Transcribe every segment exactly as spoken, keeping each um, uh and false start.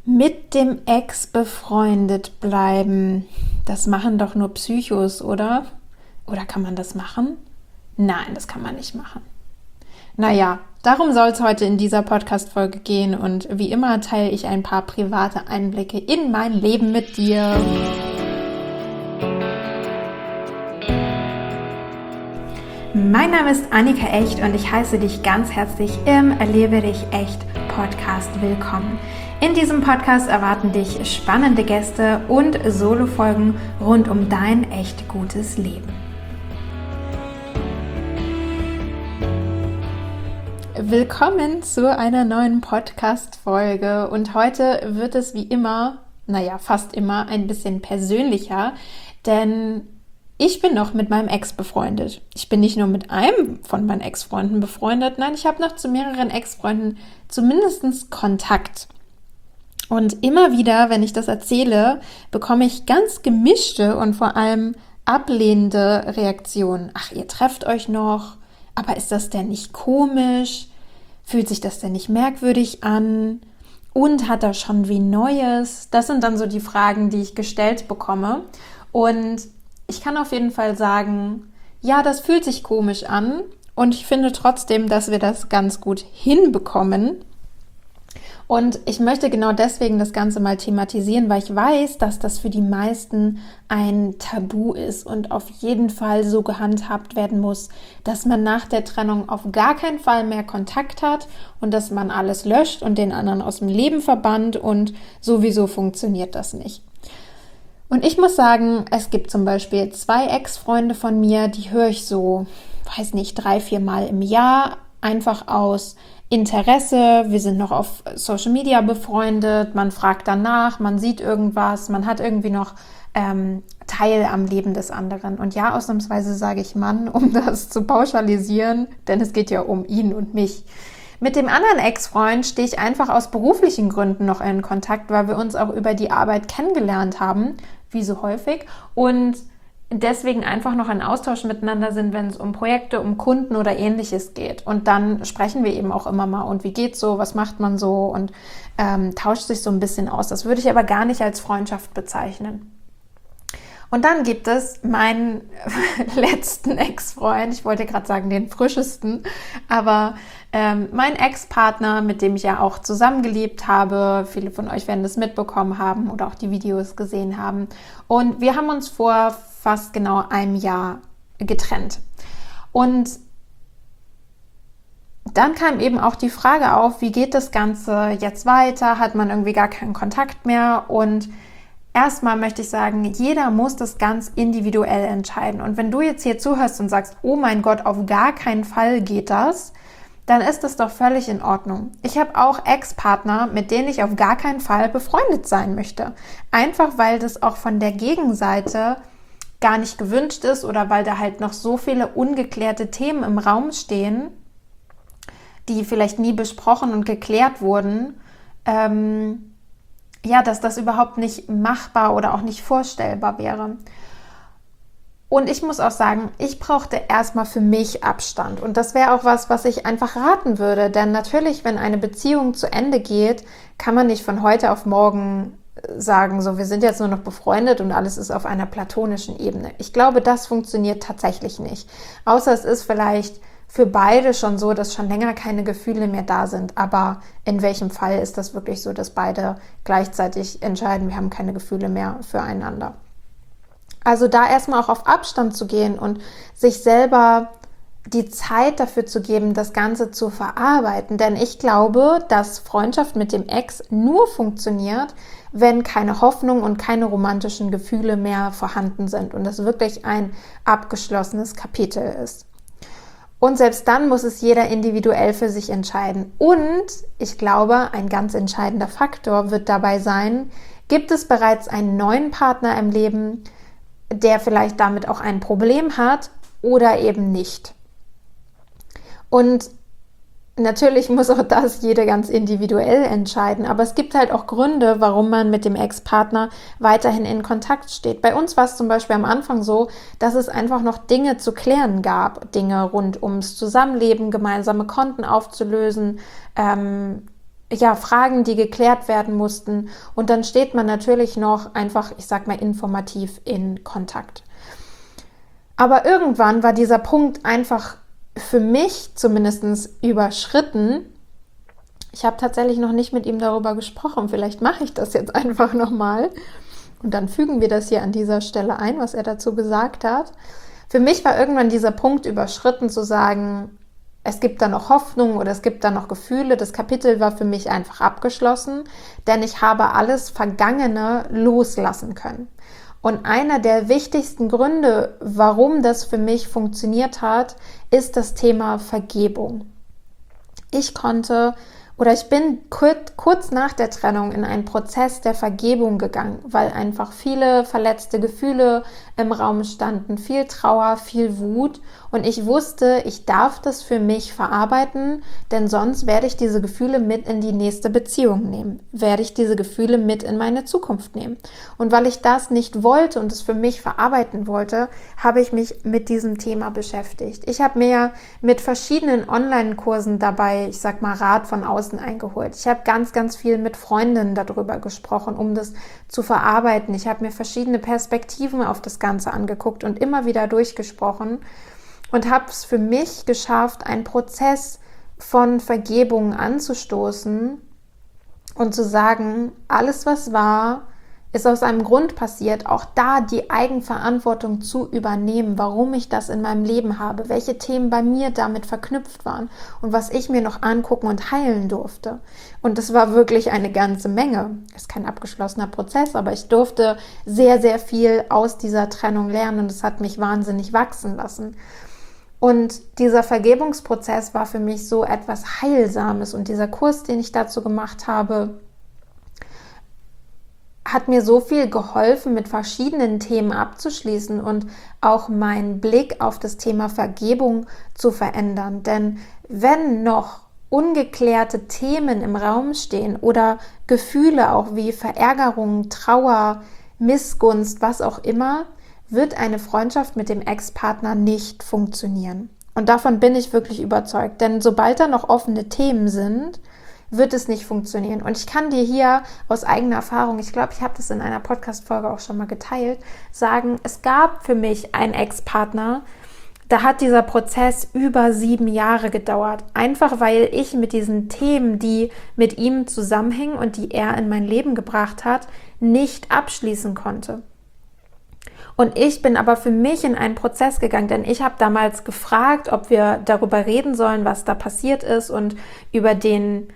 Mit dem Ex befreundet bleiben, das machen doch nur Psychos, oder? Oder kann man das machen? Nein, das kann man nicht machen. Naja, darum soll es heute in dieser Podcast-Folge gehen und wie immer teile ich ein paar private Einblicke in mein Leben mit dir. Mein Name ist Annika Echt und ich heiße dich ganz herzlich im Erlebe dich echt Podcast willkommen. In diesem Podcast erwarten dich spannende Gäste und Solo-Folgen rund um dein echt gutes Leben. Willkommen zu einer neuen Podcast-Folge und heute wird es wie immer, naja, fast immer ein bisschen persönlicher, denn ich bin noch mit meinem Ex befreundet. Ich bin nicht nur mit einem von meinen Ex-Freunden befreundet, nein, ich habe noch zu mehreren Ex-Freunden zumindest Kontakt. Und immer wieder, wenn ich das erzähle, bekomme ich ganz gemischte und vor allem ablehnende Reaktionen. Ach, ihr trefft euch noch, aber ist das denn nicht komisch? Fühlt sich das denn nicht merkwürdig an? Und hat er schon wie Neues? Das sind dann so die Fragen, die ich gestellt bekomme. Und ich kann auf jeden Fall sagen, ja, das fühlt sich komisch an. Und ich finde trotzdem, dass wir das ganz gut hinbekommen. Und ich möchte genau deswegen das Ganze mal thematisieren, weil ich weiß, dass das für die meisten ein Tabu ist und auf jeden Fall so gehandhabt werden muss, dass man nach der Trennung auf gar keinen Fall mehr Kontakt hat und dass man alles löscht und den anderen aus dem Leben verbannt und sowieso funktioniert das nicht. Und ich muss sagen, es gibt zum Beispiel zwei Ex-Freunde von mir, die höre ich so, weiß nicht, drei, vier Mal im Jahr, einfach aus Interesse, wir sind noch auf Social Media befreundet, man fragt danach, man sieht irgendwas, man hat irgendwie noch ähm, Teil am Leben des anderen. Und ja, ausnahmsweise sage ich Mann, um das zu pauschalisieren, denn es geht ja um ihn und mich. Mit dem anderen Ex-Freund stehe ich einfach aus beruflichen Gründen noch in Kontakt, weil wir uns auch über die Arbeit kennengelernt haben, wie so häufig, und deswegen einfach noch in Austausch miteinander sind, wenn es um Projekte, um Kunden oder Ähnliches geht. Und dann sprechen wir eben auch immer mal, und wie geht's so, was macht man so, und ähm, tauscht sich so ein bisschen aus. Das würde ich aber gar nicht als Freundschaft bezeichnen. Und dann gibt es meinen letzten Ex-Freund, ich wollte gerade sagen den frischesten, aber ähm, mein Ex-Partner, mit dem ich ja auch zusammengelebt habe. Viele von euch werden das mitbekommen haben oder auch die Videos gesehen haben. Und wir haben uns vor fast genau einem Jahr getrennt. Und dann kam eben auch die Frage auf, wie geht das Ganze jetzt weiter? Hat man irgendwie gar keinen Kontakt mehr? Und erstmal möchte ich sagen, jeder muss das ganz individuell entscheiden. Und wenn du jetzt hier zuhörst und sagst, oh mein Gott, auf gar keinen Fall geht das, dann ist das doch völlig in Ordnung. Ich habe auch Ex-Partner, mit denen ich auf gar keinen Fall befreundet sein möchte. Einfach, weil das auch von der Gegenseite gar nicht gewünscht ist oder weil da halt noch so viele ungeklärte Themen im Raum stehen, die vielleicht nie besprochen und geklärt wurden, ähm, ja, dass das überhaupt nicht machbar oder auch nicht vorstellbar wäre. Und ich muss auch sagen, ich brauchte erstmal für mich Abstand. Und das wäre auch was, was ich einfach raten würde. Denn natürlich, wenn eine Beziehung zu Ende geht, kann man nicht von heute auf morgen sagen, so, wir sind jetzt nur noch befreundet und alles ist auf einer platonischen Ebene. Ich glaube, das funktioniert tatsächlich nicht. Außer es ist vielleicht für beide schon so, dass schon länger keine Gefühle mehr da sind. Aber in welchem Fall ist das wirklich so, dass beide gleichzeitig entscheiden, wir haben keine Gefühle mehr füreinander? Also da erstmal auch auf Abstand zu gehen und sich selber die Zeit dafür zu geben, das Ganze zu verarbeiten. Denn ich glaube, dass Freundschaft mit dem Ex nur funktioniert, wenn keine Hoffnung und keine romantischen Gefühle mehr vorhanden sind und das wirklich ein abgeschlossenes Kapitel ist. Und selbst dann muss es jeder individuell für sich entscheiden. Und ich glaube, ein ganz entscheidender Faktor wird dabei sein, gibt es bereits einen neuen Partner im Leben, der vielleicht damit auch ein Problem hat oder eben nicht. Und natürlich muss auch das jeder ganz individuell entscheiden, aber es gibt halt auch Gründe, warum man mit dem Ex-Partner weiterhin in Kontakt steht. Bei uns war es zum Beispiel am Anfang so, dass es einfach noch Dinge zu klären gab, Dinge rund ums Zusammenleben, gemeinsame Konten aufzulösen, ähm, ja, Fragen, die geklärt werden mussten. Und dann steht man natürlich noch einfach, ich sag mal, informativ in Kontakt. Aber irgendwann war dieser Punkt einfach für mich zumindest überschritten. Ich habe tatsächlich noch nicht mit ihm darüber gesprochen. Vielleicht mache ich das jetzt einfach nochmal. Und dann fügen wir das hier an dieser Stelle ein, was er dazu gesagt hat. Für mich war irgendwann dieser Punkt überschritten, zu sagen, es gibt da noch Hoffnung oder es gibt da noch Gefühle. Das Kapitel war für mich einfach abgeschlossen, denn ich habe alles Vergangene loslassen können. Und einer der wichtigsten Gründe, warum das für mich funktioniert hat, ist das Thema Vergebung. Ich konnte oder ich bin kurz, kurz nach der Trennung in einen Prozess der Vergebung gegangen, weil einfach viele verletzte Gefühle im Raum standen, viel Trauer, viel Wut und ich wusste, ich darf das für mich verarbeiten, denn sonst werde ich diese Gefühle mit in die nächste Beziehung nehmen, werde ich diese Gefühle mit in meine Zukunft nehmen. Und weil ich das nicht wollte und es für mich verarbeiten wollte, habe ich mich mit diesem Thema beschäftigt. Ich habe mir mit verschiedenen Online-Kursen dabei, ich sag mal, Rat von außen eingeholt. Ich habe ganz, ganz viel mit Freundinnen darüber gesprochen, um das zu verarbeiten. Ich habe mir verschiedene Perspektiven auf das Ganze angeguckt und immer wieder durchgesprochen und habe es für mich geschafft, einen Prozess von Vergebung anzustoßen und zu sagen, alles, was war, ist aus einem Grund passiert, auch da die Eigenverantwortung zu übernehmen, warum ich das in meinem Leben habe, welche Themen bei mir damit verknüpft waren und was ich mir noch angucken und heilen durfte. Und das war wirklich eine ganze Menge. Ist kein abgeschlossener Prozess, aber ich durfte sehr, sehr viel aus dieser Trennung lernen und es hat mich wahnsinnig wachsen lassen. Und dieser Vergebungsprozess war für mich so etwas Heilsames und dieser Kurs, den ich dazu gemacht habe, hat mir so viel geholfen, mit verschiedenen Themen abzuschließen und auch meinen Blick auf das Thema Vergebung zu verändern. Denn wenn noch ungeklärte Themen im Raum stehen oder Gefühle auch wie Verärgerung, Trauer, Missgunst, was auch immer, wird eine Freundschaft mit dem Ex-Partner nicht funktionieren. Und davon bin ich wirklich überzeugt. Denn sobald da noch offene Themen sind, wird es nicht funktionieren. Und ich kann dir hier aus eigener Erfahrung, ich glaube, ich habe das in einer Podcast-Folge auch schon mal geteilt, sagen, es gab für mich einen Ex-Partner, da hat dieser Prozess über sieben Jahre gedauert. Einfach weil ich mit diesen Themen, die mit ihm zusammenhängen und die er in mein Leben gebracht hat, nicht abschließen konnte. Und ich bin aber für mich in einen Prozess gegangen, denn ich habe damals gefragt, ob wir darüber reden sollen, was da passiert ist und über den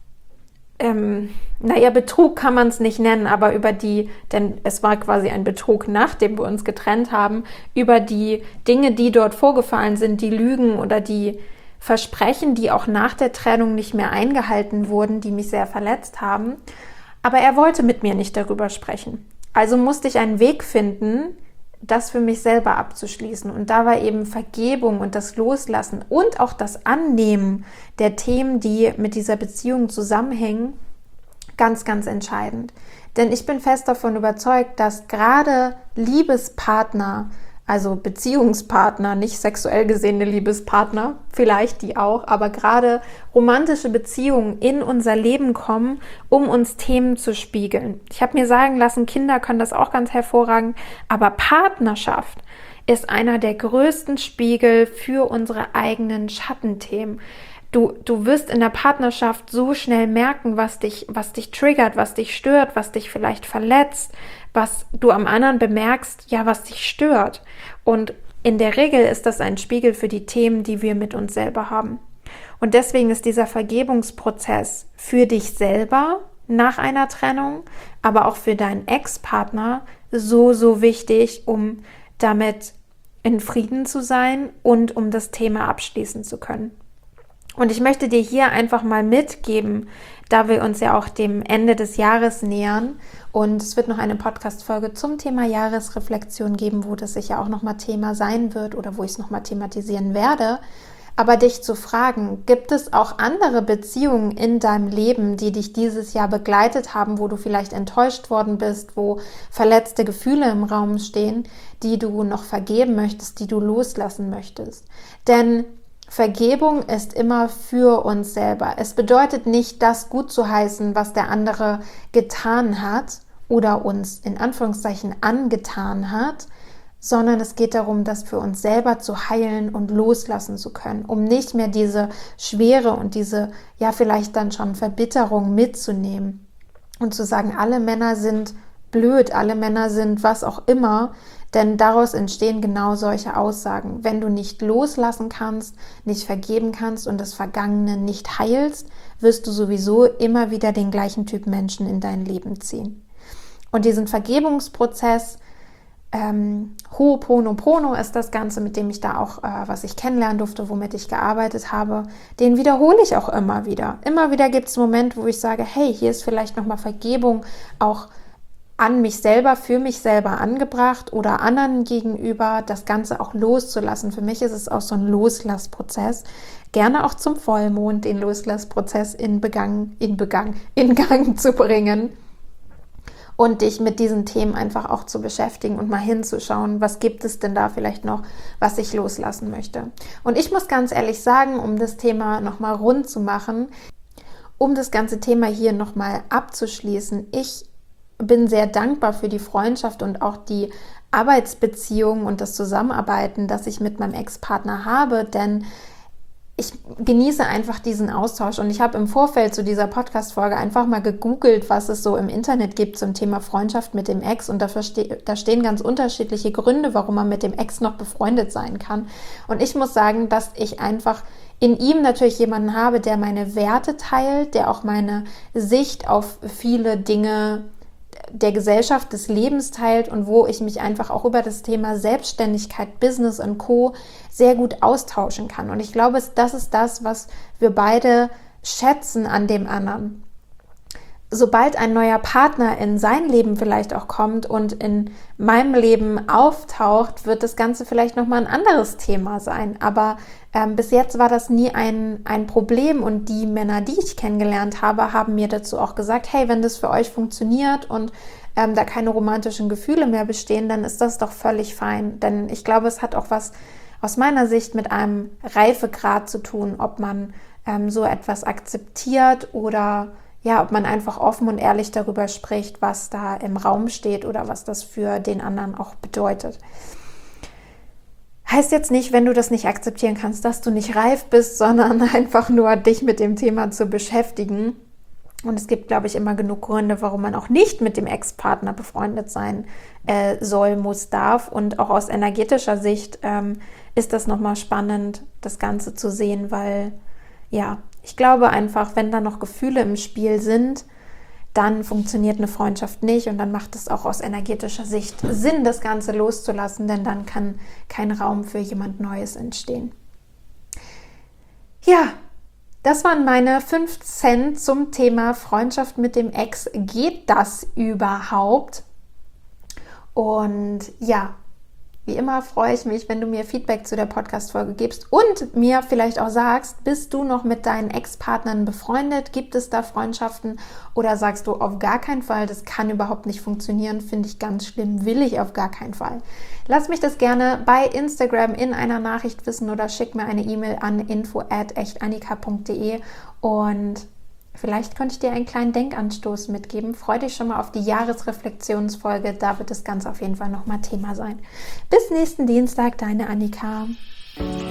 Ähm, naja, Betrug kann man es nicht nennen, aber über die, denn es war quasi ein Betrug, nachdem wir uns getrennt haben, über die Dinge, die dort vorgefallen sind, die Lügen oder die Versprechen, die auch nach der Trennung nicht mehr eingehalten wurden, die mich sehr verletzt haben. Aber er wollte mit mir nicht darüber sprechen. Also musste ich einen Weg finden, das für mich selber abzuschließen. Und da war eben Vergebung und das Loslassen und auch das Annehmen der Themen, die mit dieser Beziehung zusammenhängen, ganz, ganz entscheidend. Denn ich bin fest davon überzeugt, dass gerade Liebespartner, also Beziehungspartner, nicht sexuell gesehene Liebespartner, vielleicht die auch, aber gerade romantische Beziehungen in unser Leben kommen, um uns Themen zu spiegeln. Ich habe mir sagen lassen, Kinder können das auch ganz hervorragend, aber Partnerschaft ist einer der größten Spiegel für unsere eigenen Schattenthemen. Du, du wirst in der Partnerschaft so schnell merken, was dich, was dich triggert, was dich stört, was dich vielleicht verletzt, was du am anderen bemerkst, ja, was dich stört. Und in der Regel ist das ein Spiegel für die Themen, die wir mit uns selber haben. Und deswegen ist dieser Vergebungsprozess für dich selber nach einer Trennung, aber auch für deinen Ex-Partner so, so wichtig, um damit in Frieden zu sein und um das Thema abschließen zu können. Und ich möchte dir hier einfach mal mitgeben, da wir uns ja auch dem Ende des Jahres nähern und es wird noch eine Podcast-Folge zum Thema Jahresreflexion geben, wo das sicher auch nochmal Thema sein wird oder wo ich es nochmal thematisieren werde. Aber dich zu fragen, gibt es auch andere Beziehungen in deinem Leben, die dich dieses Jahr begleitet haben, wo du vielleicht enttäuscht worden bist, wo verletzte Gefühle im Raum stehen, die du noch vergeben möchtest, die du loslassen möchtest? Denn Vergebung ist immer für uns selber. Es bedeutet nicht, das gut zu heißen, was der andere getan hat oder uns in Anführungszeichen angetan hat, sondern es geht darum, das für uns selber zu heilen und loslassen zu können, um nicht mehr diese Schwere und diese, ja vielleicht dann schon Verbitterung mitzunehmen und zu sagen, alle Männer sind blöd, alle Männer sind was auch immer, denn daraus entstehen genau solche Aussagen. Wenn du nicht loslassen kannst, nicht vergeben kannst und das Vergangene nicht heilst, wirst du sowieso immer wieder den gleichen Typ Menschen in dein Leben ziehen. Und diesen Vergebungsprozess, ähm, Ho'oponopono ist das Ganze, mit dem ich da auch, äh, was ich kennenlernen durfte, womit ich gearbeitet habe, den wiederhole ich auch immer wieder. Immer wieder gibt es einen Moment, wo ich sage, hey, hier ist vielleicht nochmal Vergebung auch an mich selber, für mich selber angebracht oder anderen gegenüber, das Ganze auch loszulassen. Für mich ist es auch so ein Loslassprozess. Gerne auch zum Vollmond den Loslassprozess in Begang, in Begang, in Gang zu bringen und dich mit diesen Themen einfach auch zu beschäftigen und mal hinzuschauen, was gibt es denn da vielleicht noch, was ich loslassen möchte. Und ich muss ganz ehrlich sagen, um das Thema nochmal rund zu machen, um das ganze Thema hier nochmal abzuschließen, ich bin sehr dankbar für die Freundschaft und auch die Arbeitsbeziehung und das Zusammenarbeiten, das ich mit meinem Ex-Partner habe, denn ich genieße einfach diesen Austausch und ich habe im Vorfeld zu dieser Podcast-Folge einfach mal gegoogelt, was es so im Internet gibt zum Thema Freundschaft mit dem Ex und da, verste- da stehen ganz unterschiedliche Gründe, warum man mit dem Ex noch befreundet sein kann. Und ich muss sagen, dass ich einfach in ihm natürlich jemanden habe, der meine Werte teilt, der auch meine Sicht auf viele Dinge der Gesellschaft, des Lebens teilt und wo ich mich einfach auch über das Thema Selbstständigkeit, Business und Co. sehr gut austauschen kann. Und ich glaube, das ist das, was wir beide schätzen an dem anderen. Sobald ein neuer Partner in sein Leben vielleicht auch kommt und in meinem Leben auftaucht, wird das Ganze vielleicht nochmal ein anderes Thema sein. Aber ähm, bis jetzt war das nie ein, ein Problem und die Männer, die ich kennengelernt habe, haben mir dazu auch gesagt, hey, wenn das für euch funktioniert und ähm, da keine romantischen Gefühle mehr bestehen, dann ist das doch völlig fein. Denn ich glaube, es hat auch was aus meiner Sicht mit einem Reifegrad zu tun, ob man ähm, so etwas akzeptiert oder ja, ob man einfach offen und ehrlich darüber spricht, was da im Raum steht oder was das für den anderen auch bedeutet. Heißt jetzt nicht, wenn du das nicht akzeptieren kannst, dass du nicht reif bist, sondern einfach nur dich mit dem Thema zu beschäftigen. Und es gibt, glaube ich, immer genug Gründe, warum man auch nicht mit dem Ex-Partner befreundet sein äh, soll, muss, darf. Und auch aus energetischer Sicht ähm, ist das nochmal spannend, das Ganze zu sehen, weil ja, ich glaube einfach, wenn da noch Gefühle im Spiel sind, dann funktioniert eine Freundschaft nicht und dann macht es auch aus energetischer Sicht Sinn, das Ganze loszulassen, denn dann kann kein Raum für jemand Neues entstehen. Ja, das waren meine fünf Cent zum Thema Freundschaft mit dem Ex. Geht das überhaupt? Und ja, wie immer freue ich mich, wenn du mir Feedback zu der Podcast-Folge gibst und mir vielleicht auch sagst, bist du noch mit deinen Ex-Partnern befreundet? Gibt es da Freundschaften? Oder sagst du auf gar keinen Fall, das kann überhaupt nicht funktionieren, finde ich ganz schlimm, will ich auf gar keinen Fall. Lass mich das gerne bei Instagram in einer Nachricht wissen oder schick mir eine E-Mail an info at echtannika punkt de und vielleicht konnte ich dir einen kleinen Denkanstoß mitgeben. Freu dich schon mal auf die Jahresreflexionsfolge. Da wird das Ganze auf jeden Fall nochmal Thema sein. Bis nächsten Dienstag, deine Annika.